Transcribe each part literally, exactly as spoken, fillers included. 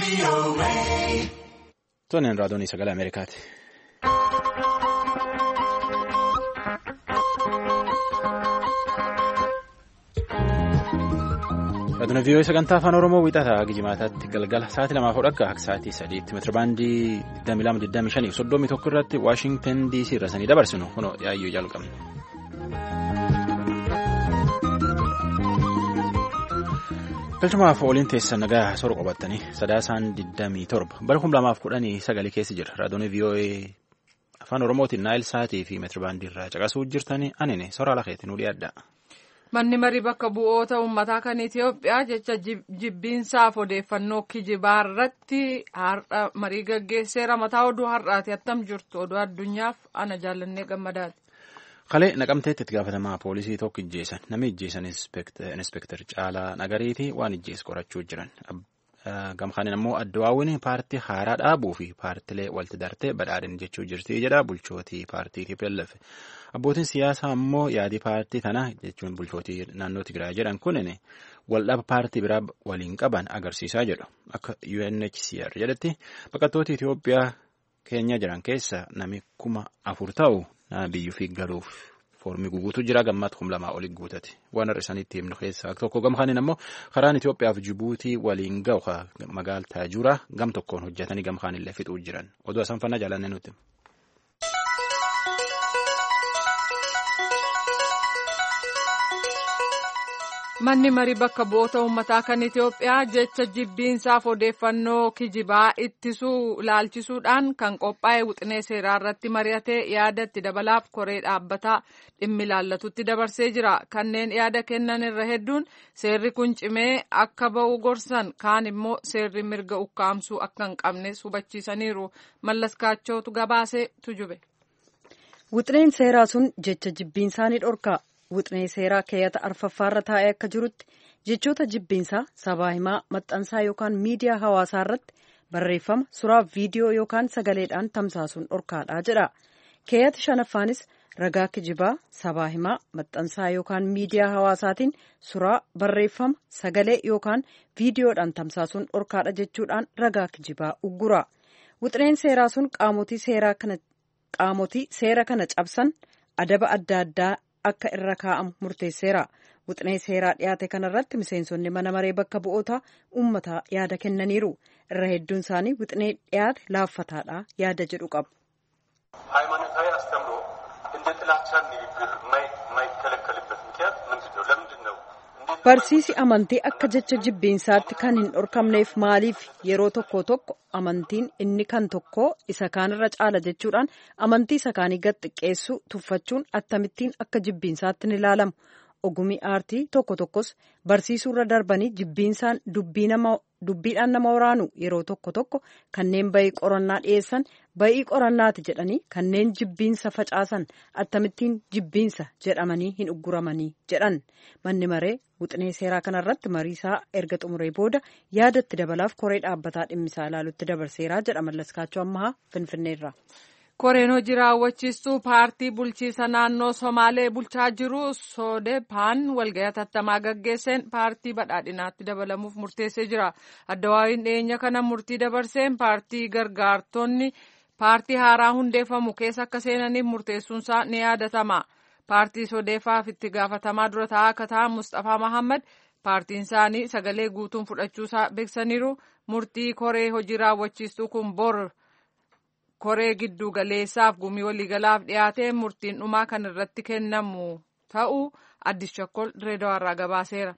Tonnen raadiyoon sagalee Ameerikaati. Raadiyoon vii'oo sagantaa afaan Oromoo wiixataa Gijimaataatti galgala sa'aatii lamaaf hodhakka akka sa'aatii sadiitti meetirabaandii digdamii lama digdamii shanii fi soddomii tokko irratti Waashingtan D C irra sanii dabarsinu kunoo yaayyuu jalqabne. Galchumaaf ooliin teessan nagaa soora qabattanii sadaasaan digdamii torba bara kuma lamaaf kudhanii sagalii keessa jira. Raadiyoon vii'oo afaan Oromootiin naayil sa'aatii fi meetirabaandii irraa caqasuu jirtanii anine soora lakeetti nu dhiyaadha. Manni marii bakka bu'oota uummataa kan Itoophiyaa jecha jibbiinsaaf odeeffannoo kijibaa irratti har'a marii gaggeesseera. Mataa oduu har'aati attam jirtu oduu addunyaaf ana jaallannee gammadaati. Kalee naqamteetti itti gaafatamaa poolisii tokko ijjeessan namni ijjeessan inspektar Caalaa Nagariitii waan ijjees qorachuu jiran. Gamkaaniin ammoo addawaawwan paartii haaraa dhaabuu fi paartilee walitti dartee badhaadhin jechuu jirti jedha bulchootii paartii T P L F. Abbootiin siyaasaa ammoo yaadii paartii tanaa jechuun bulchootii naannoo Tigraay jedhan kunin waldhaba paartii biraa waliin qaban agarsiisaa jedhu. Akka U N H C R jedhetti baqattoota Itoophiyaa keenya jiran keessa namni kuma afur ta'u biyyuu fi galuuf foormii guutuu jira gammaatti kuma lamaa oli guutati. Waan har'a isaaniitti himnu keessaa tokko gamkaaniin ammoo karaan Itoophiyaa fi Jibuutii waliin ga'u magaalaa Taajuraa gam tokkoon hojjetanii gamkaanillee fixuu jiran. Oduu asanfannaa jaalannee nuti. Manni marii bakka bu'oota uummataa kan Itoophiyaa jecha jibbiinsaaf odeeffannoo kijibaa ittisuu ilaalchisuudhaan kan qophaa'e wixinee seeraa irratti mari'atee yaada itti dabalaaf koree dhaabbataa dhimmi ilaallatutti dabarsee jira. Kanneen yaada kennan irra hedduun seerri kun cimee akka ba'u gorsan kaan immoo seerri mirga ukkaamsuu akka hin qabnes hubachiisaniiru. Mallas Kaachootu gabaasee tujube. Wixineen seeraa sun jecha jibbiinsaa ni dhorka. Wixinee seeraa keeyyata arfaffaarra taa'ee akka jirutti jechoota jibbiinsaa sabaa himaa maxxansaa yookaan miidiyaa hawaasaa irratti barreeffama suraa viidiyoo yookaan sagaleedhaan tamsaasuun dhorkaadha jedha. Keeyyata shanaffaanis ragaa kijibaa sabaa himaa maxxansaa yookaan miidiyaa hawaasaatiin suraa barreeffama sagalee yookaan viidiyoodhaan tamsaasuun dhorkaadha jechuudhaan ragaa kijibaa uggura. Wixineen seeraa sun qaamotii seera kana cabsan adaba adda addaa akka irra kaa'amu murteesseera. Wixinee seeraa dhiyaate kanarratti miseensonni mana maree bakka bu'oota uummataa yaada kennaniiru. Irra hedduun isaanii wixinee dhiyaate laaffataadha yaada jedhu qabu. ሃይማኖታዊ አስተምሮ እንደ ጥላቻ ንግግር የማይከለከልበት ምክንያት ምንድን ነው? ለምንድን ነው? Barsiisi amantii akka jecha jibbiinsaatti kan hin dhorkamneef maaliif yeroo tokko tokko amantiin inni kan tokko isa kaanirra caala jechuudhaan amantii isa kaanii gad xiqqeessuu tuffachuun akkamittiin akka jibbiinsaatti ni ilaalamu. Ogumii aartii tokko tokkos barsiisuurra darbanii jibbiinsaan dubbiidhaan nama waraanu yeroo tokko tokko kanneen bayii qorannaa dhiyeessan bayii qorannaati jedhanii kanneen jibbiinsa facaasan akkamittiin jibbiinsa jedhamanii hin ugguramanii jedhan. Manni maree wixinee seeraa kanarratti mariisaa erga xumuree booda yaadatti dabalaaf koree dhaabbataa dhimmisaa ilaalutti dabarseeraa jedha Mallas Kaachoo ammaa Finfinneerra. Koreen hojii raawwachiistuu paartii bulchiisa naannoo Somaalee bulchaa jiru Soodepaan walgahii hatattamaa gaggeesseen paartii badhaadhinaatti dabalamuuf murteessee jira. Addawaawiin dhiyeenya kana murtii dabarseen paartii gargaartonni paartii haaraa hundeeffamu keessa akka seenaniif murteessuunsaa ni yaadatama. Paartii Soodefaaf itti gaafatamaa dura taa'aa akka ta'an Mustafaa Mahammad paartiin isaanii sagalee guutuun fudhachuusaa beeksaniiru. Murtii koree hojii raawwachiistuu kun bor koree giddu galeessaaf gumii waliigalaaf dhiyaatee murtiin dhumaa kan irratti kennamu ta'uu Addis Chakkol Dirreedawaarraa gabaaseera.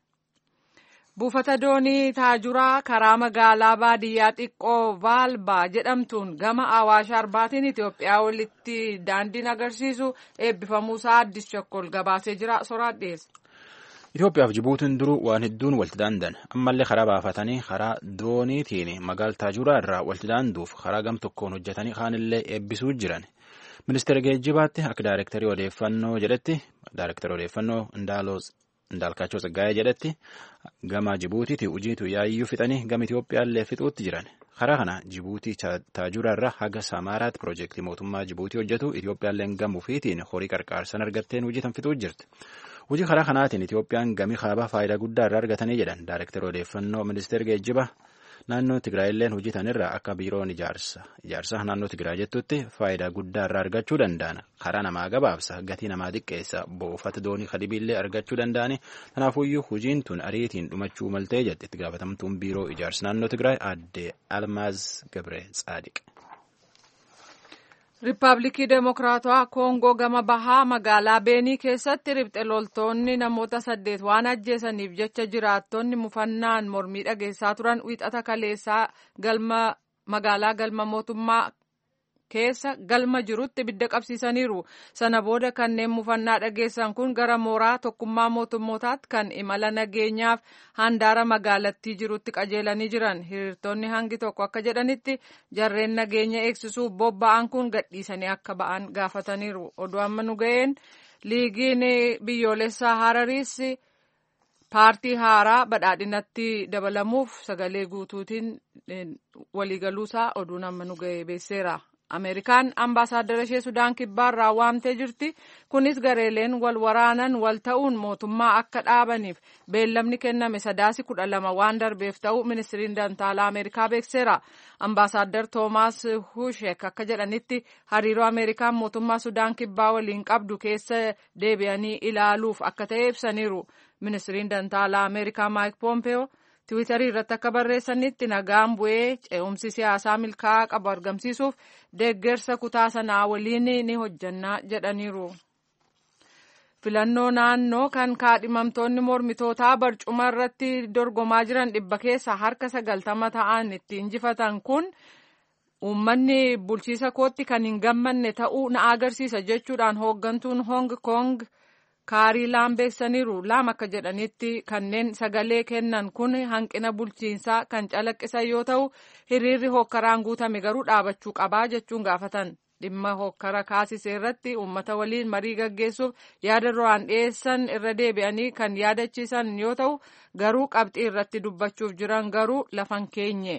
Buufata doonii Taajuraa karaa magaalaa baadiyyaa xiqqoo Vaalbaa jedhamtuun gama Awaash Arbaatiin Itoophiyaa walitti daandiin agarsiisu eebbifamuusaa Addis Chakkol gabaasee jira. Soraan dhiyeessa. Itoophiyaa fi Jibuutiin duruu waan hedduun walitti daandan ammallee karaa baafatanii karaa dooniitiin magaalaa Taajuraa irraa walitti daanduuf karaa gam tokkoon hojjetanii kaanillee eebbisuu jiran. Ministeera geejjibaatti akka daayirektarii odeeffannoo jedhetti daayirektarii odeeffannoo Indaalkaachoo Tsaggaayee jedhetti gama Jibuutiitti hojiitu yaayyuu fixanii gama Itoophiyaallee fixuutti jiran. Karaa kana Jibuutii Taajuraa irraa haga Samaaraatti piroojeektii mootummaa Jibuutii hojjetu Itoophiyaalleen gama ofiitiin horii qarqaarsan argatteen hojiitan fixuu jirti. Hojii karaa kanaatiin Itoophiyaan gamii kaabaa faayidaa guddaa irraa argatanii jedhan daayirektarii odeeffannoo ministeera geejjibaa naannoo Tigraayilleen hojjetan irraa akka biiroon ijaarsa ijaarsa naannoo Tigraay jettutti faayidaa guddaa irraa argachuu danda'an karaa namaa gabaabsa gatii namaa xiqqeessa buufata doonii kadibiillee argachuu danda'ani kanaafuyyuu hojiin tun ariitiin dhumachuu maltee jette itti gaafatamtuun biiroo ijaarsa naannoo Tigraay aadde Almaaz Gabre Tsaadiq. Riippaabilikii Demokiraatawaa Koongoo gama bahaa magaalaa Beenii keessatti riphxe loltoonni namoota saddeet waan ajjeesaniif jecha jiraattonni mufannaan mormii dhageessaa turan wiixata kaleessaa galma magaalaa galma mootummaa keessa galma jirutti ibidda qabsiisaniiru. Sana booda kanneen mufannaa dhageessan kun gara mooraa tokkummaa mootummootaatti kan imala nageenyaaf handaara magaalattii jirutti qajeelanii jiran. Hiriirtonni hangi tokko akka jedhanitti jarreen nageenya eegsisuuf bobba'an kun gadhiisanii akka ba'an gaafataniiru. Oduu amma nu ga'een liigiin biyyoolessaa Harariis paartii haaraa badhaadhinatti dabalamuuf sagalee guutuutiin waliigaluusaa oduun amma nu ga'ee beeseera. Ameerikaan ambaasaaddara ishee Sudaan kibbaarraa waamtee jirti. Kunis gareeleen wal waraanan wal ta'uun mootummaa akka dhaabaniif beellamni kenname sadaasi kudha lama waan darbeef ta'u ministiriin dantaalaa Ameerikaa beekseera. Ambaasaaddar Toomaas Hushek akka jedhanitti hariiroo Ameerikaan mootummaa Sudaan kibbaa waliin qabdu keessa deebi'anii ilaaluuf akka ta'e ibsaniiru. Ministiriin dantaalaa Ameerikaa Maayik Poompeyoo Tiwiitarii irratti akka barreessanitti nagaan bu'ee ce'umsi siyaasaa milkaa'aa qabu argamsiisuuf deeggarsa kutaa sanaa waliin ni hojjannaa jedhaniiru. Filannoo naannoo kan kaadhimamtoonni mormitootaa barcuma irratti dorgomaa jiran dhibba keessa harka sagaltama ta'an itti injifatan kun uummanni bulchiisa kootti kan hin gammanne ta'uu na agarsiisa jechuudhaan hooggantuun Hong Kong Kaarii Laam beeksaniiru. Laam akka jedhanitti kanneen sagalee kennan kun hanqina bulchiinsaa kan calaqqisan yoo ta'u hiriirri hokkaraan guutame garuu dhaabachuu qabaa jechuun gaafatan. Dhimma hokkara kaasisee irratti uummata waliin marii gaggeessuuf yaada duraan dhiyeessan irra deebi'anii kan yaadachiisan yoo ta'u garuu qabxii irratti dubbachuuf jiran garuu lafan keenye.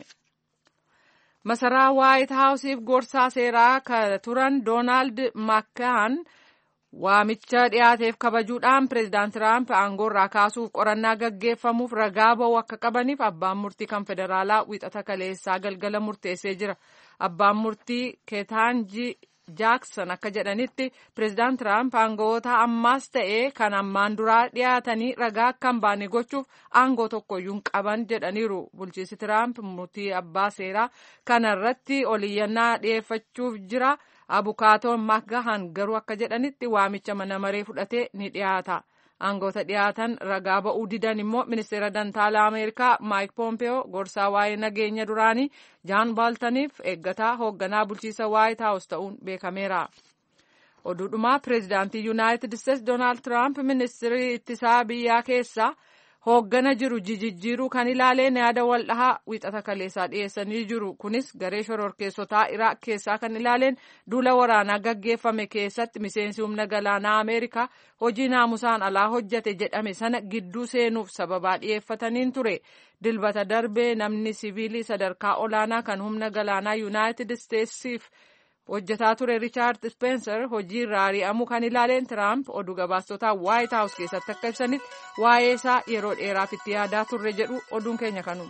Masaraa Waayit Haawusiif gorsaa seeraa kan turan Doonaald Makkaan waamicha dhiyaateef kabajuudhaan pireezidaant Tiraamp aangoorraa kaasuuf qorannaa gaggeeffamuuf ragaa ba'uu akka qabaniif abbaan murtii kan federaalaa wiixata kaleessaa galgala murteessee jira. Abbaan murtii Keetaanji Jaaksan akka jedhanitti pireezidaant Tiraamp aangoota ammaas ta'ee kan ammaan duraa dhiyaatanii ragaa akka hin baane gochuuf aangoo tokkoyyuu hin qaban jedhaniiru. Bulchiinsi Tiraamp murtii abbaa seeraa kanarratti oliyyannaa dhiyeeffachuuf jira. Abukaatoon Makgahan garuu akka jedhanitti waamicha mana maree fudhatee ni dhiyaata. Aangoota dhiyaatan ragaa ba'uu didan immoo ministeera dantaalaa Ameerikaa Maayik Poompeyoo gorsaa waa'ee nageenya duraanii Jaan Baaltaniif eeggataa hoogganaa bulchiisa Waayit Haawus ta'uun beekameera. Oduudhumaa pireezidaantii Yuunaayitid Isteetsi Doonaald Tiraamp ministirii ittisaa biyyaa keessaa hooggana jiru jijjiiruu kan ilaaleen yaada wal dhahaa wiixata kaleessaa dhiyeessanii jiru. Kunis garee shororkeessotaa Iraaq keessaa kan ilaaleen duula waraanaa gaggeeffame keessatti miseensi humna galaanaa Ameerikaa hojii naamusaan alaa hojjate jedhame sana gidduu seenuuf sababaa dhiyeeffataniin ture. Dilbata darbee namni siviilii sadarkaa olaanaa kan humna galaanaa Yuunaayitid Isteetsiif hojjetaa ture Riichaard Spencer hojii irraa ari'amuu kan ilaaleen Tiraamp oduu gabaastotaa Waayit Haawus keessatti akka ibsanitti waa'ee isaa yeroo dheeraaf itti yaadaa turre jedhu oduun keenya kanuma.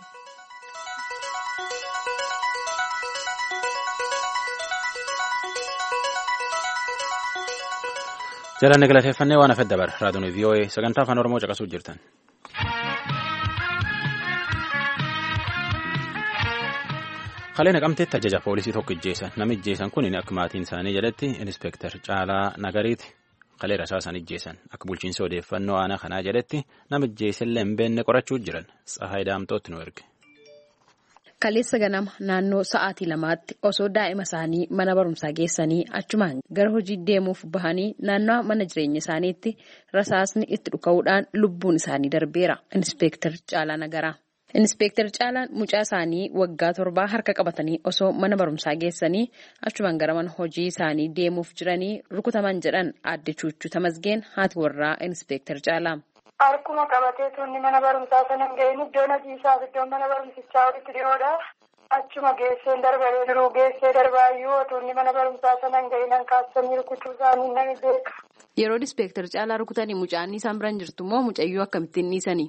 Jalaan galateeffannee waan hafedda bara raadiyoon V O A sagantaa afaan Oromoo caqasuu jirtan. Kalee naqamteetti ajaja poolisii tokko ijjeessan. Nama ijjeessan kun akka maatiin isaanii jedhetti Inspektar Caalaa Nagariiti. Kalee rasaasan ijjeessan. Akka bulchiinsa odeeffannoo aanaa kanaa jedhetti nama ijjeessellee hin beekne qorachuu jiran. Tsahaay Daamtootti nu erge. Kaleessa ganama naannoo sa'aatii lamaatti osoo daa'ima isaanii mana barumsaa geessanii achumaan gara hojii deemuuf bahanii naannoo mana jireenya isaaniitti rasaasni itti dhuka'uudhaan lubbuun isaanii darbeera. Inspektar Caalaa Nagaraa. Inspektar Caalaan mucaa isaanii waggaa torbaa harka qabatanii osoo mana barumsaa geessanii achumaan gara mana hojii isaanii deemuuf jiranii rukutaman jedhan aadde Chuuchuu Tamasgeen haati warraa Inspektar Caalaa. Harkuma qabatee tuunni mana barumsaa sana hin ga'in iddoon hojiisaaf iddoon mana barumsichaa walitti dhiyoodha. Achuma geessee darbee jiru geessee darbaayyuu tuunni mana barumsaa sana hin ga'in hanqaasanii rukutuu isaanii nama beeka. Yeroo Inspektar Caalaa rukutanii mucaan isaan biraan jirtu immoo mucayyuu akkamittiin dhiisanii?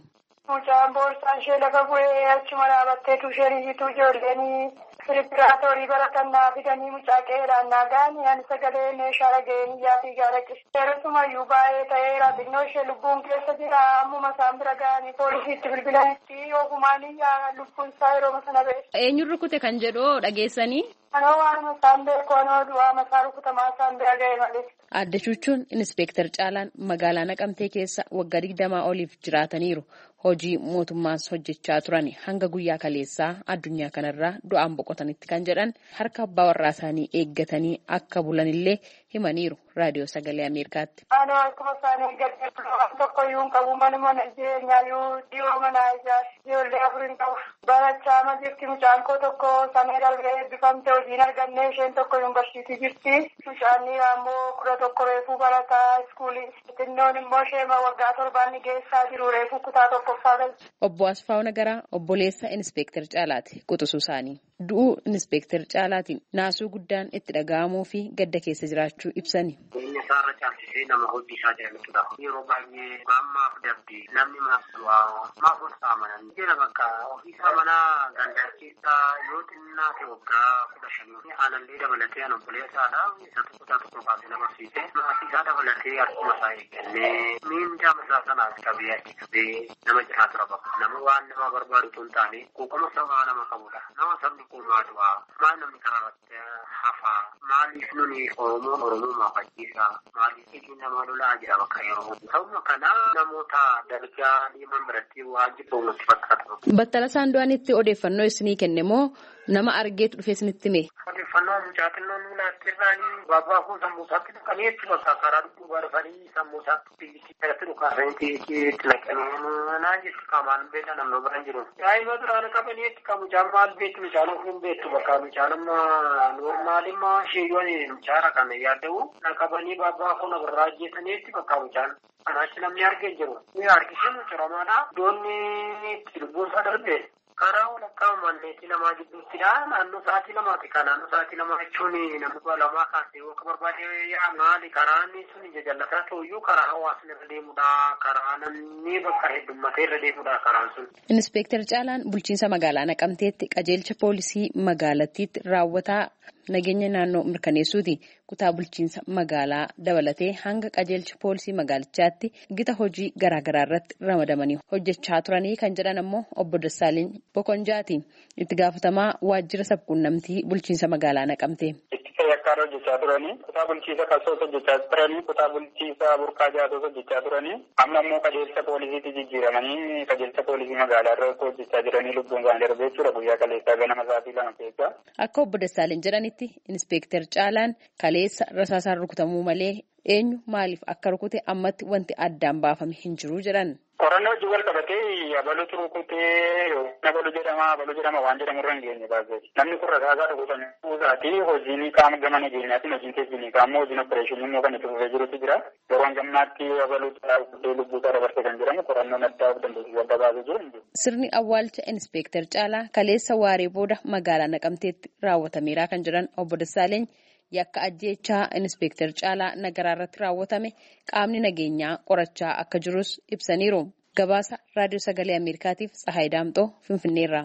Mucaan boorsaan ishee lafa bu'ee achuma dhaabatteetu isheen ijoolleen Firippiraatoorii baratannaa fidanii mucaa qeeraan naagaanii ani sagalee meeshaa dhaga'een iyyaatii gaaraqqis. Yeroosumayyuu baay'ee ta'eera xinnoo ishee lubbuun keessa jira ammuma isaan bira ga'anii poolisiitti bilbilanitti ofumaan iyyaa lubbuun isaa yeroo sana ba'e. Eenyuun rukute kan jedhu dhageessanii? Anoo waanuma isaan beeku anoo du'aa masaa rukutamaa isaan bira ga'e malee. Adda Chuuchuun Inispeektar Caalaan magaalaa Naqamtee keessa waggaa digdamaa oliif jiraataniiru. Hojii mootummaas hojjechaa turan hanga guyyaa kaleessaa addunyaa kanarraa du'aan boqotanitti kan jedhan harka abbaa warraa isaanii eeggatanii akka bulanillee himaniiru raadiyoo sagalee Ameerikaatti. Anoo akkuma isaanii eeggatee waan tokkoyyuu hin qabu manuma jireenyaayyuu dhiyoo manaa ijaarsi ijoollee afuriin qaba. Barachaa ma jirti mucaan koo tokko samee darbee eebbifamte hojiin argannee isheen tokko yuunivarsiitii jirti. Mucaan ammoo kudha tokko reefuu barataa iskuulii. Xinnoon immoo sheema waggaa torbaan geessaa jiru reefuu kutaa tokko. Obbo Asfaaw Nagaraa obboleessa Inispeektar Caalaati quxisuu isaanii. Du'uu Inispeektar Caalaatiin naasuu guddaan itti dhaga'amuu fi gadda keessa jiraachuu ibsani. Inni isaarra caalchisee nama hojjetaa jiranidha. Yeroo baay'ee maammaaf dabdi namni maaf du'aa maaf olsaa amanan jira bakka ofiisaa manaa gandaa keessaa yoo xinnaa ta'e waggaa kudha shanii aanallee dabalatee an obboleessaadha. Isa tokko isaa tokko baasee nama barsiise. Maatii dabalatee akkuma isaa eeggannee miindaa masaa sanaas qabee achi qabee nama jiraa tura bakka. Nama waan nama barbaadu tun taane quuqama sabaa nama qabudha. Nama sabni kun maa du'aa maal namni karaarratti hafaa maaliif nuni Oromoon Oromummaa fakkiisa maaliif isin nama lolaa jira bakka yeroo ta'uma kana namoota dargaa dhiiman biratti waan jibbuu nutti fakkaatu. Battala Saandu'aanitti odeeffannoo isinii kenne moo nama argeetu dhufee isinitti mee? Odeeffannoo mucaa xinnoo nuulaatti irraanii baabaa kun sammuusaatti dhaqanii jechuun bakka karaa dhudhuubaa dhufanii sammuusaatti biyyattii irratti dhukaasanii itti naqanii naan jechuun qaamaan beela namni biraan jiru. Daa'ima duraan qabanii jechuun kan mucaan maal beektu mucaan ofiin beektu bakka mucaan amma noormaalimmaa sheeyyoon mucaara kan yaadda'u qabanii baabaa kun irraa ajjeesanii jechuun bakka mucaan kanaachi namni argee jiru. Ni argisiin ciramaadha. Doonni itti lubbuunsaa darbee. Karaa walakkaa manneetii lamaa gidduuttidha. Naannoo sa'aatii lamaati. Kan naannoo sa'aatii lamaa jechuun namni lamaa kaasee akka barbaade yaa maali karaan sun ija jallataa ta'uyyuu karaa hawaasni irra deemudha. Karaa namni bakka heddummatee irra deemudha karaan sun. Inispeektar Caalaan bulchiinsa magaalaa Naqamteetti qajeelcha poolisii magaalattiitti raawwataa nageenya naannoo mirkaneessuuti. Kutaa bulchiinsa magaalaa dabalatee hanga qajeelcha poolisii magaalichaatti gita hojii garaagaraa irratti ramadamanii hojjechaa turanii kan jedhan ammoo obbo Dassaaleny Bokonjaati. Itti gaafatamaa waajjira sabquunnamtii bulchiinsa magaalaa Naqamtee. Yakkaara hojjechaa turanii kutaa bulchiinsa Kalsoos hojjechaa turanii kutaa bulchiinsa Burqaa Jaatos hojjechaa turanii amma immoo qajeelcha poolisiitti jijjiiramanii qajeelcha poolisii magaalaa irra hojjechaa jiranii lubbuun isaanii darbee jechuudha guyyaa kaleessaa ganama sa'aatii lama keessa. Akka obbo Dassaaleny jedhanitti Inispeektar Caalaan kaleessa rasaasaan rukutamuu malee eenyu maaliif akka rukute ammatti wanti addaan baafame hin jiru jedhan. Qorannoo wajjin wal qabatee abaluutu rukutee abaluu jedhama abaluu jedhama waan jedhamu irra hin geenye baasee namni kun rasaasaa dhuguusan kuusaati hojiin qaama gama nageenyaatiin hojiin teessisanii qaama hojiin opereeshinii immoo kan itti fufee jirutu jira yeroo gammaatti abaluutu rukutee lubbuusaa dabarsee kan jedhamu qorannoon addaa of dandeessisuu adda baasee jiru. Sirni awwaalcha Inispeektar Caalaa kaleessa waaree booda magaalaa Naqamteetti raawwatameera kan jedhan obbo Dassaaleny. Yakka ajjeechaa Inispeektar Caalaa Nagaraa irratti raawwatame qaamni nageenyaa qorachaa akka jirus ibsaniiru. Gabaasa Raadiyoo Sagalee Ameerikaatiif Tsahaay Daamxoo Finfinneerraa.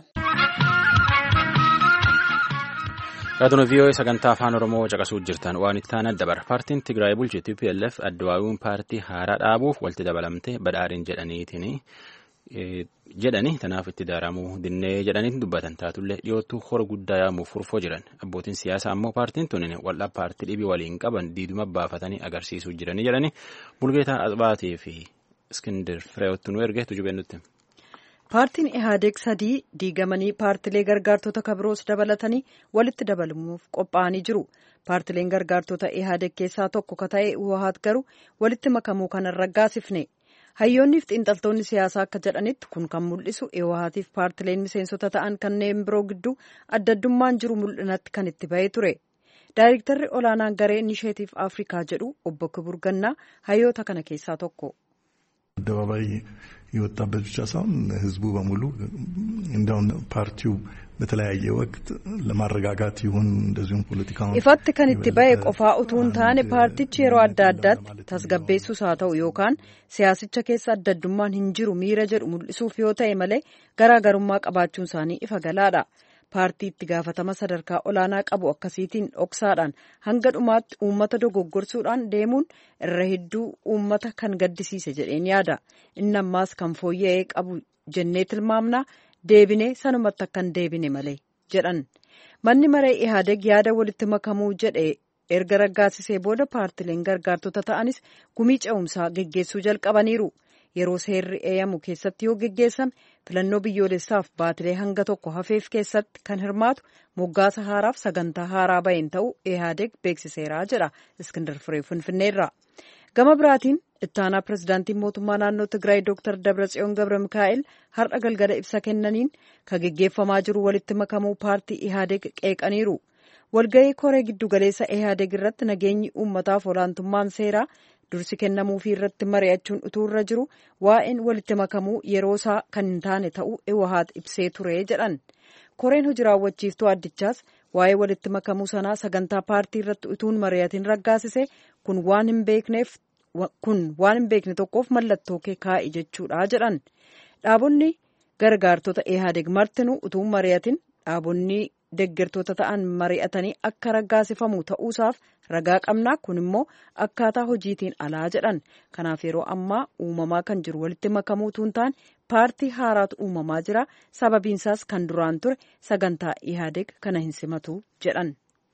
Raadiyoo V O A sagantaa afaan Oromoo caqasuu jirtan waan itti aanan dabar. Paartiin Tigraay bulchu T P L F Addawaayuun paartii haaraa dhaabuuf walitti dabalamtee badhaadhin jedhaniitiin jedhani tanaaf itti daaramuu dinnee jedhaniitiin dubbatan taatullee dhiyootu hora guddaa yaamuuf furfoo jiran abbootiin siyaasaa ammoo paartiin tunin wal'a paartii dhibii waliin qaban diiduma baafatanii agarsiisuu jiranii jedhani Bulgeetaa Asbaatii fi Iskindir Fireewotti nu ergeetu jubeennutti. Paartiin Ihaadeeg sadii diigamanii paartilee gargaartota kabiroos dabalatanii walitti dabalamuuf qophaa'anii jiru. Paartileen gargaartota Ihaadeeg keessaa tokko ka ta'e Uwahaat garuu walitti makamuu kanan raggaasifne. Hayyoonniif xiinxaltoonni siyaasaa akka jedhanitti kun kan mul'isu Uwahaatiif paartileen miseensota ta'an kanneen biroo gidduu adda addummaan jiru mul'inatti kan itti bahee ture. Daayirektarri olaanaan garee Inisheetiif Afrikaa jedhu obbo Kibur Gannaa hayyoota kana keessaa tokko. አደባባይ የወጣበት ብቻ ሳይሆን ህዝቡ በሙሉ እንደውን ፓርቲው በተለያየ ወቅት ለማረጋጋት ይሁን እንደዚሁም ፖለቲካውን ኢፋት ከንቲ ባይ ቆፋ ኡቱን ታኔ ፓርቲች የሮ አዳዳት ታስገበሱ ሳተው ዮካን ሲያስቸ ከሳ አደዱማን hinjiru miira jedhu mul'isuuf yoo ta'e malee garaagarummaa qabaachuun isaanii ifa galaadha. Paartii itti gaafatama sadarkaa olaanaa qabu akkasiitiin dhoksaadhaan hanga dhumaatti uummata dogoggorsuudhaan deemuun irra hedduu uummata kan gaddisiise jedheen yaada. Inni ammaas kan fooyya'ee qabu jennee tilmaamna deebine sanumatti akkan deebine malee jedhan. Manni maree Ihaadeg yaada walitti makamuu jedhe erga raggaasisee booda paartileen gargaartota ta'anis gumii ce'umsaa geggeessuu jalqabaniiru. Yeroo seerri eeyyamu keessatti yoo geggeessame filannoo biyyoolessaaf baatilee hanga tokko hafeef keessatti kan hirmaatu moggaasa haaraaf sagantaa haaraa baheen ta'uu Ihaadeg beeksiseera jedha Iskindar Firee Finfinneerraa. Gama biraatiin ittaanaa pirezidaantii mootummaa naannoo Tigraay Dooktar Dabratsiyoon Gabra Mikaa'el har'a galgala ibsa kennaniin kan geggeeffamaa jiru walitti makamuu paartii Ihaadeg qeeqaniiru. Walgahii koree giddugaleessa Ihaadeg irratti nageenyi uummataaf olaantummaan seeraa dursi kennamuufii irratti mari'achuun utuu irra jiru waa'een walitti makamuu yeroo isaa kan hin taane ta'uu Iwahaat ibsee ture jedhan. Koreen hojii raawwachiiftuu addichaas waa'ee walitti makamuu sanaa sagantaa paartii irratti utuun mari'atiin raggaasise kun waan hin beekneef kun waan hin beekne tokkoof mallattoo kee kaa'i jechuudha jedhan. Dhaabonni gargaartota Ihaadeg martinuu utuun mari'atiin dhaabonni deeggartoota ta'an mari'atanii akka raggaasifamu ta'uusaaf ragaa qabnaa kun immoo akkaataa hojiitiin alaa jedhan. Kanaaf yeroo ammaa uumamaa kan jiru walitti makamuu tuun ta'an paartii haaraatu uumamaa jira sababiinsaas kan duraan ture sagantaa Ihaadeg kana hin simatu jedhan.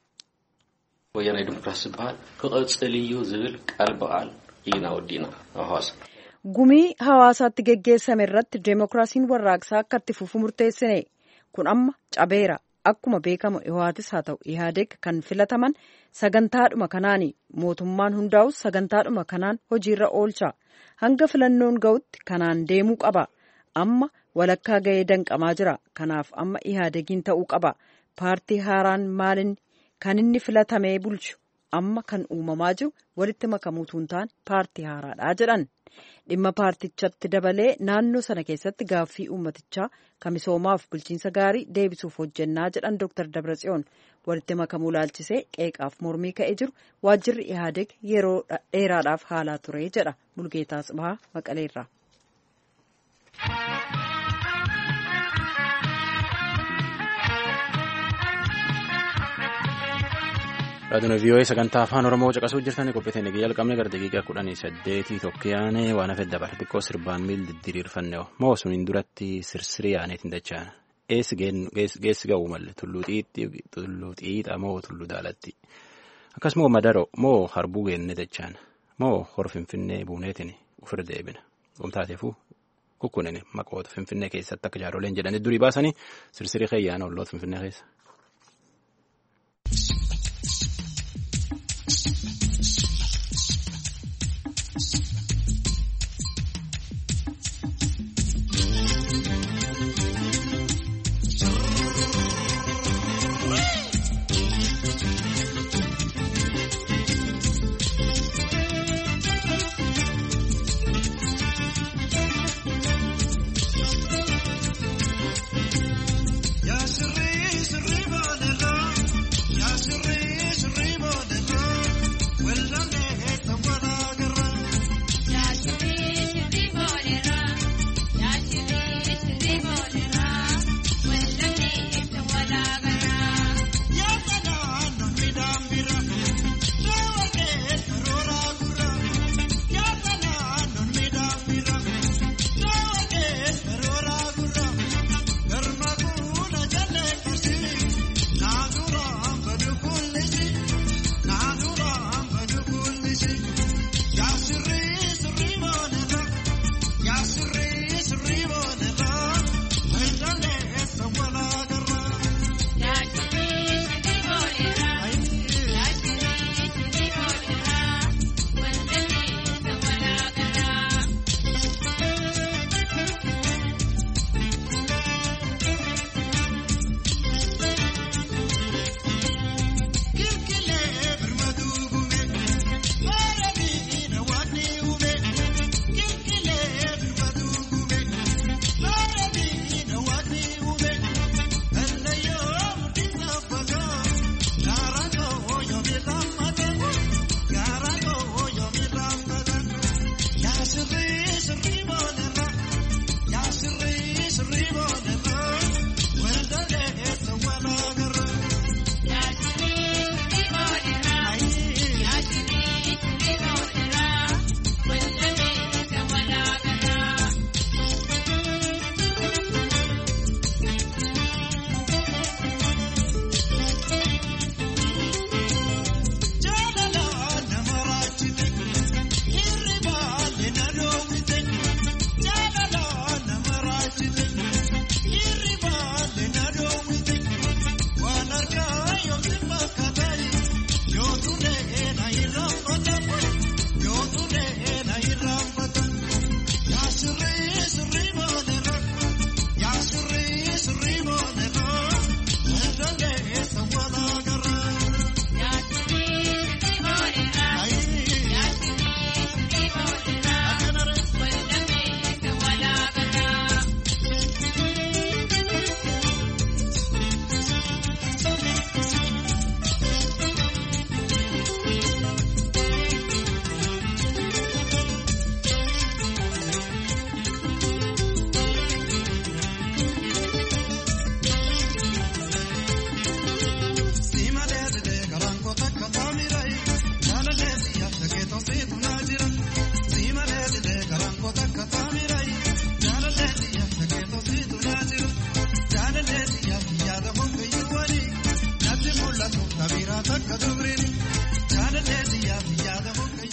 ወያኔ ዲሞክራሲ ባል ከቀጽልዩ ዝብል ቃል በቃል ይናውዲና አዋሳ gumii hawaasaatti geggeessame irratti deemokiraasiin warraaqsaa akka itti fufu murteessine kun amma cabeera. Akkuma beekamu Iwahaatis haa ta'u Ihaadeg kan filataman sagantaadhuma kanaani mootummaan hundaa'us sagantaadhuma kanaan hojiirra oolcha hanga filannoon ga'utti kanaan deemuu qaba. Amma walakkaa ga'ee danqamaa jira. Kanaaf amma Ihaadegiin ta'uu qaba. Paartii haaraan maalin kan inni filatamee bulchu amma kan uumamaa jiru walitti makamuutu hin taane paartii haaraadha jedhan. Dhimma paartichatti dabalee naannoo sana keessatti gaaffii uummatichaa misoomaaf bulchiinsa gaarii deebisuuf hojjennaa jedhan Dooktar Dabratsiyoon walitti makamuu laalchisee qeeqaaf mormii ka'ee jiru waajjirri Ihaadeg yeroo dheeraadhaaf haalaa ture jedha Mulgeetaa Tsibahaa Maqaleerraa. Raadiyoon V O A sagantaa afaan Oromoo caqasuu jirtanii qophiitiin eegee jalqabne gara daqiiqaa kudhanii saddeetii tokkoyaane waan hafe dabar xiqqoo sirbaan miil didiriirfanne moo suniin duratti sirsirii aaneetiin dachaan eessi geessi ga'uu malle tulluu xiixa moo tulluu daalatti akkasuma madaro moo harbuu geenne dachaan moo hor finfinnee buuneetiin ofirra deebina gomtaateefuu kukkunin maqoota finfinnee keessatti akka jaaroleen jedhanii durii baasanii sirsirii keeyyaana olloota finfinnee keessa. Sirri sirri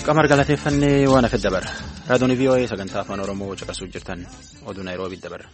Qamar galateeffannee waan hafe dabarra. Raadiyoon V O A sagantaa afaan Oromoo caqasuu jirtan oduu Naayiroobii dabarra.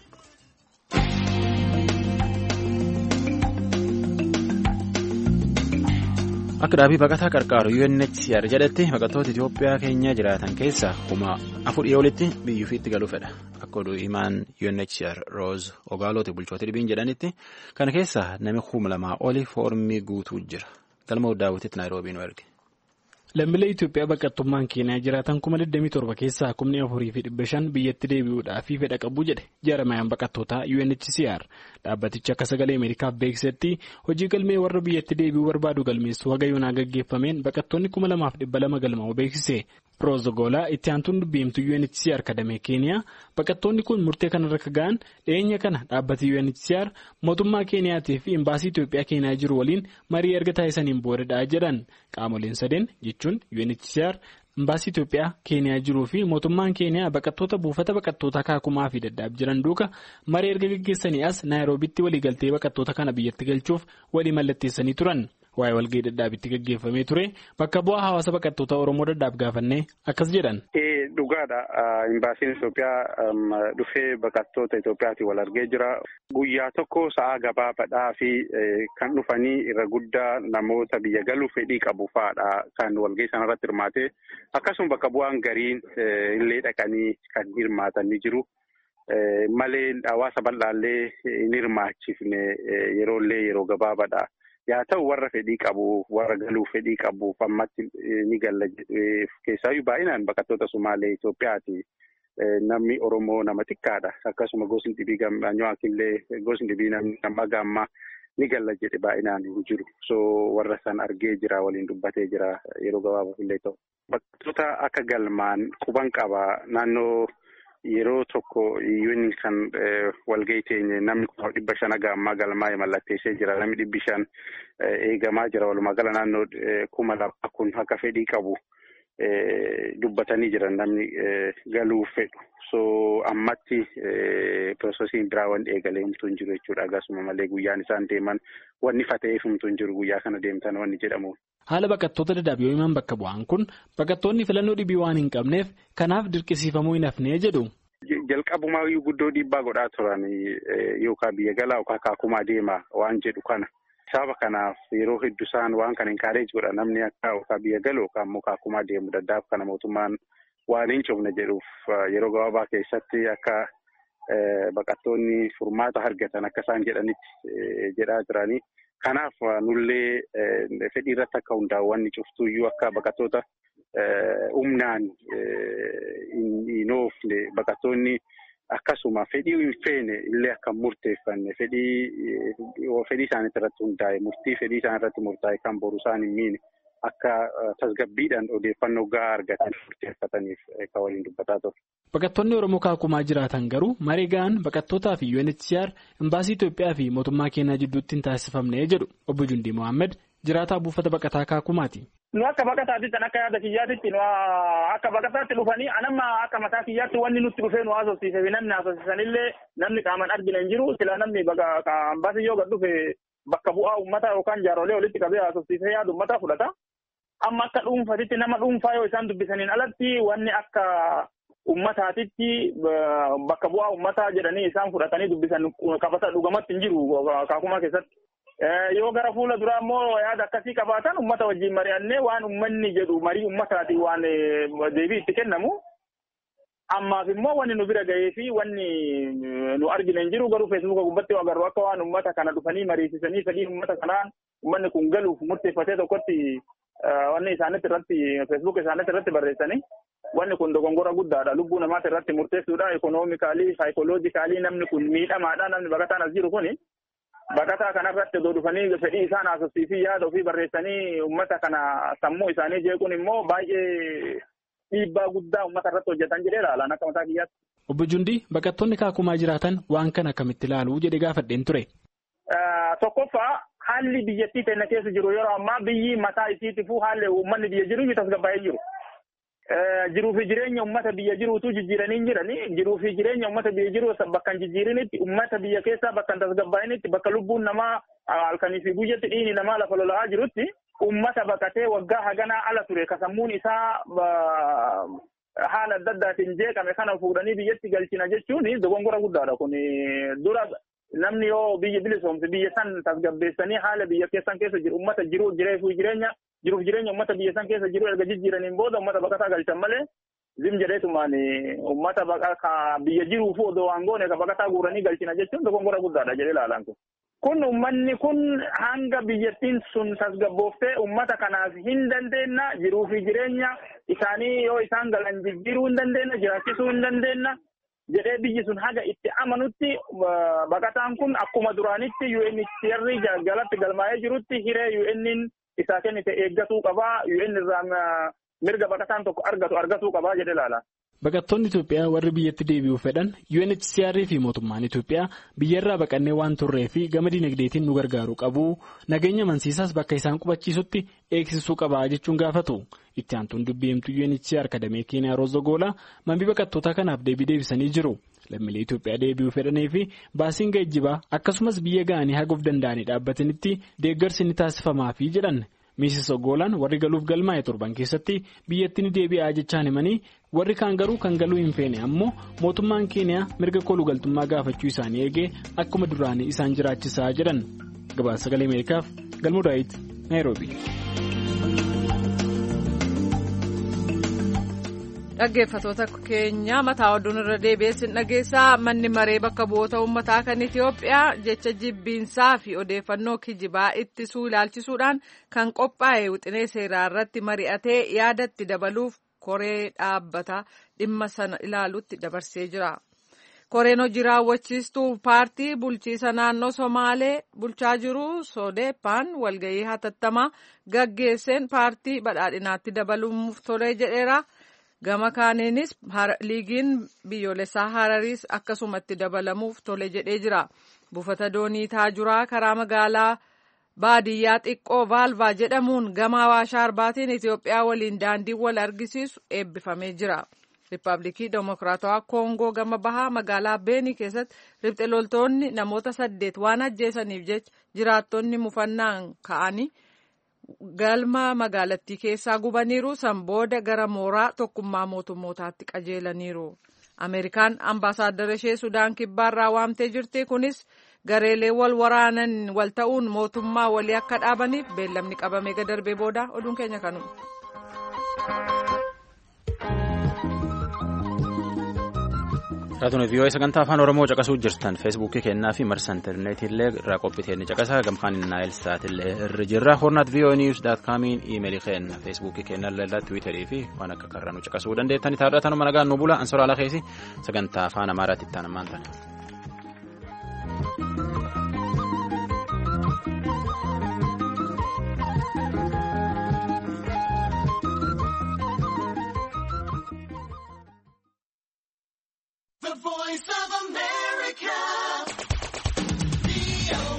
Akka dhaabii baqataa qarqaaru U N H C R jedhetti baqattoota Itoophiyaa keenya jiraatan keessaa kuma afur dhiyoo olitti biyya ofiitti galuu fedha. Akka oduu himaan U N H C R Rose Ogaalooti bulchoota dhibiin jedhanitti kana keessaa namni kuma lamaa oli foormii guutuu jira. Galma Daawwititti Naayiroobii nu erge. Lammiilee Itoophiyaa baqattummaan Keeniyaa jiraatan kuma digdamii torba keessaa kumni afurii fi dhibba shan biyyatti deebi'uudhaaf fedha qabu jedhe jaarmayaan baqattootaa U N H C R. Dhaabbatichi akka sagalee Ameerikaaf beeksisetti hojii galmee warra biyyatti deebi'uu barbaadu galmeessuu haga yoonaa gaggeeffameen baqattoonni kuma lamaaf dhibba lama galmaa'uu beeksise. Rozogola itti aantuun dubbiimtuu U N H C R kadamee Keeniyaa baqattoonni kun murtee kanarra akka ga'an dhiyeenya kana dhaabbati U N H C R mootummaa Keeniyaatii fi imbaasii Itoophiyaa Keeniyaa jiru waliin marii erga taasisaniin boodadhaa jedhan qaamoleen sadeen jechuun U N H C R imbaasii Itoophiyaa Keeniyaa jiruu fi mootummaan Keeniyaa baqattoota buufata baqattootaa Kaakumaa fi Daddaab jiran duuka marii erga gaggeessanii as Naayiroobitti waliigaltee baqattoota kana biyyatti galchuuf walii mallatteessanii turan. Waa'ee walgahii Dadhaabitti gaggeeffamee ture bakka bu'aa hawaasa baqattoota Oromoo Dadhaab gaafannee akkas jedhan. Dhugaadha. Imbaasiin Itoophiyaa dhufee baqattoota Itoophiyaatiin wal argee jira. Guyyaa tokko sa'a gabaabaadhaa fi kan dhufanii irra guddaa namoota biyya galuu fedhii qabu fa'aadha kan walgahii sanarratti hirmaate. Akkasuma bakka bu'aan gariin illee dhaqanii kan hirmaatan ni jiru. Malee hawaasa bal'aallee hin hirmaachifne yeroollee yeroo gabaabaadha. Yaa ta'u warra fedhii qabu warra galuu fedhii qabu ammatti ni galla keessaayyuu baay'inaan baqattoota Sumaalee Itoophiyaati. Namni Oromoo nama xiqqaadha. Akkasuma gosni dhibii gammaanyoo gosni dhibii nama gammaa ni galla jedhe baay'inaan hin jiru. So warra san argee jira waliin dubbatee jira yeroo gabaabaaf illee ta'u. Baqattoota akka galmaan quban qaba naannoo. Yeroo tokko yuun kan walgahii teenye namni kuma dhibba shan gammaa galmaa mallatteessee jira. Namni dhibbi shan eegamaa jira. Walumaa gala naannoo kuma lama kun akka fedhii qabu dubbatanii jiran namni galuu fedhu. So ammatti piroosesiin biraa wanti eegalee himtuu hin jiru jechuudha. Akkasuma malee guyyaan isaan deeman wanni fata'eef himtuu hin jiru guyyaa kana deemtan wanni jedhamu. Haala baqattoota Dadaab yoo himan bakka bu'aan kun baqattoonni filannoo dhibii waan hin qabneef kanaaf dirqisiifamuu hin hafnee jedhu. Jalqabumaa guddoo dhiibbaa godhaa turan yookaan biyya galaa yookaan Kaakumaa deemaa waan jedhu kana. Sababa kanaaf yeroo hedduu isaan waan kana inkaareej godha namni akka yookaan biyya galuu yookaan immoo Kaakumaa deemu Dadaab kana mootummaan waan hin cufne jedhuuf yeroo gabaabaa keessatti akka baqattoonni furmaata argatan akka isaan jedhanitti jedhaa jiranii. Kanaaf nullee fedhii irratti akka hundaa'u wanni cuftuyyuu akka baqattoota humnaan hin oofne baqattoonni akkasuma fedhii hin feene illee akka murteeffanne fedhii fedhii isaanii irratti hundaa'e murtii fedhii isaanii irratti murtaa'e kan boru isaan hin miine akka tasgabbiidhaan odeeffannoo gahaa argatan murteeffataniif kan waliin dubbataa ture. Baqattoonni Oromoo Kaakumaa jiraatan garuu marii ga'an baqattootaa fi U N H C R imbaasii Itoophiyaa fi mootummaa Keenyaa jidduutti hin taasifamne jedhu obbo Jundii Mohaammed jiraataa buufata baqataa Kaakumaati. Nu akka baqataatti kan akka yaada kiyyaatitti nu akka baqataatti dhufanii anamma akka mataa kiyyaatti wanni nutti dhufee nu haasofsiise namni haasofsiisanillee namni qaaman argina hin jiru sila namni imbaasii yoo gad dhufe bakka bu'aa uummataa yookaan jaarolee walitti qabee haasofsiisee yaada uummataa fudhata. Amma akka dhuunfaatitti nama dhuunfaa yoo isaan dubbisaniin alatti wanni akka ummataatitti bakka bu'aa ummataa jedhanii isaan fudhatanii dubbisan qabata dhugamatti hin jiru Kaakumaa keessatti. Yoo gara fuula duraa immoo yaada akkasii qabaatan ummata wajjin mari'annee waan ummanni jedhu marii ummataati waan deebii itti kennamu. Ammaaf immoo wanni nu bira gahee fi wanni nu argina hin jiru garuu feesbuuka gubbatti agarru akka waan ummata kana dhufanii mariisisanii fedhii ummata kanaan ummanni kun galuuf murteeffatee tokkotti wanni isaanitti irratti feesbuuka isaanitti irratti barreessanii. Wanni kun dogongora guddaadha. Lubbuu namaati irratti murteessuudha. Ekonoomikaalii, saayikooloojikaalii namni kun miidhamaadha. Namni baqataan as jiru kuni baqataa kanarratti odoo dhufanii fedhii isaan haasofsiisii yaada ofii barreessanii uummata kana sammuu isaanii jeequun immoo baay'ee dhiibbaa guddaa uummata irratti hojjetan jedhee ilaalan akka mataa kiyyaatti. Obbo Jundii baqattoonni Kaakumaa jiraatan waan kana akkamitti ilaaluu jedhe gaafadheen ture. Tokkoffaa haalli biyyattii teenya keessa jiru yeroo ammaa biyyi mataa isiitifuu haalli uummanni biyya jiru tasgabbaa'ee jiru. Jiruu fi jireenya uummata biyya jiruutu jijjiiranii jiranii jiruu fi jireenya uummata biyya jiru bakka hin jijjiirinitti uummata biyya keessaa bakka hin tasgabbaa'initti bakka lubbuun namaa halkanii fi guyyatti dhiigni namaa lafa lola'aa jirutti ummata baqatee waggaa haganaa ala ture kasammuun isaa haala adda addaatiin jeeqame kana fuudhanii biyyatti galchina jechuun dogongora guddaadha. Kun dura namni yoo biyya bilisoomse biyya san tasgabbeessanii haala biyya keessan keessa jiru ummata jiru jireefu jireenya jiruuf jireenya ummata biyya san keessa jiru erga jijjiiraniin booda ummata baqataa galchan malee zim jedheetumaan ummata baqataa biyya jiruuf odoo waan goone ka baqataa guuranii galchina jechuun dogongora guddaadha jedhee ilaalan kun. Kun ummanni kun hanga biyyattiin sun tasgabbooftee ummata kanaaf hin dandeenna jiruu fi jireenya isaanii yoo isaan galan jijjiiruu hin dandeenna jiraachisuu hin dandeenna jedhee biyyi sun haga itti amanutti baqataan kun akkuma duraanitti U N H C R jalatti galmaa'ee jirutti hiree U N isaa kennite eeggatuu qabaa U N irraa mirga baqataan tokko argatu argatuu qabaa jedhee ilaala. Baqattoonni Itoophiyaa warri biyyatti deebi'uu fedhan U N H C R fi mootummaan Itoophiyaa biyyarraa baqannee waan turree fi gama dinagdeetiin nu gargaaruu qabu nageenya amansiisaas bakka isaan qubachiisutti eegsisuu qabaa jechuun gaafatu. Itti aantuun dubbi'imtuu U N H C R kadamee Keeniyaa Roozogoola mambii baqattootaa kanaaf deebii deebisanii jiru. Lammiilee Itoophiyaa deebi'uu fedhanii fi baasiin geejjibaa akkasumas biyya ga'anii haguuf danda'anii dhaabbatanitti deeggarsi ni taasifamaafii jedhan. Miisis Ogoolaan warri galuuf galmaa'e torban keessatti biyyatti ni deebi'aa jechaan himanii warri kaan garuu kan galuu hin feene ammoo mootummaan Keeniyaa mirga koluu galtummaa gaafachuu isaanii eegee akkuma duraanii isaan jiraachisaa jedhan. Gabaasa Sagalee Ameerikaaf Galmuu Daawit Naayiroobii. Dhaggeeffattoota keenya mataa oduun irra deebi'ee dhageessaa manni maree bakka bu'oota uummataa kan Itoophiyaa jecha jibbiinsaa fi odeeffannoo kijibaa ittisuu ilaalchisuudhaan kan qophaa'e wixinee seeraa irratti mari'atee yaadatti dabaluuf koree dhaabbata dhimma sana ilaalutti dabarsee jira. Koreen hojii raawwachiistuu paartii bulchiisa naannoo Somaalee bulchaa jiru Sodeepaan walgahii hatattamaa gaggeesseen paartii badhaadhinaatti dabaluuf tolee jedheera. Gama kaaniinis liigiin biyyoolessaa Harariis akkasumatti dabalamuuf tole jedhee jira. Buufata doonii Taajuraa karaa magaalaa baadiyyaa xiqqoo Vaalvaa jedhamuun gama Awaashaa Arbaatiin Itoophiyaa waliin daandii wal argisiisu eebbifamee jira. Riippaabilikii Demokiraatawaa Koongoo gama bahaa magaalaa Beenii keessatti riphxe loltoonni namoota saddeet waan ajjeesaniif jecha jiraattonni mufannaan ka'anii galma magaalattii keessaa gubaniiru san booda gara mooraa tokkummaa mootummootaatti qajeelaniiru. Ameerikaan ambaasaaddara ishee Sudaan kibbaarraa waamtee jirti. Kunis gareelee wal waraanan wal ta'uun mootummaa walii akka dhaabaniif beellamni qabamee gadarbee booda oduun keenya kanuma. Raatuun vii'oo sagantaa afaan Oromoo caqasuu jirtan feesbuukii kennaa fi marsa intarneetii illee irraa qophiiteen caqasaa gamkaan naayil saatillee irra jirra hornaat vii'oo niiws daat kaamiin iimeelii kenna feesbuukii kennaa illee tiwiitarii fi waan akka karranuu caqasuu dandeettani taadhatanuma nagaan nu bula ansoraa lakeesi sagantaa afaan amaaraatti itti aanammaan tana. The Voice of America.